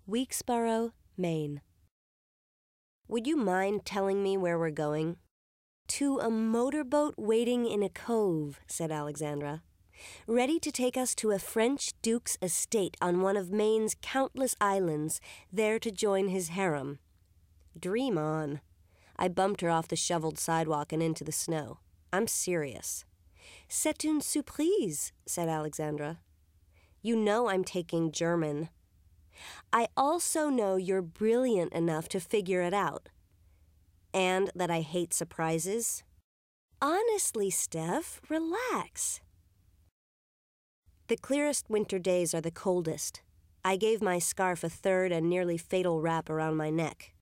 Weeksboro, Maine. Would you mind telling me where we're going? To a motorboat waiting in a cove, said Alexandra, ready to take us to a French duke's estate on one of Maine's countless islands, there to join his harem. Dream on. I bumped her off the shoveled sidewalk and into the snow. I'm serious. C'est une surprise, said Alexandra. You know I'm taking German. I also know you're brilliant enough to figure it out. And that I hate surprises. Honestly, Steph, relax. The clearest winter days are the coldest. I gave my scarf a third and nearly fatal wrap around my neck.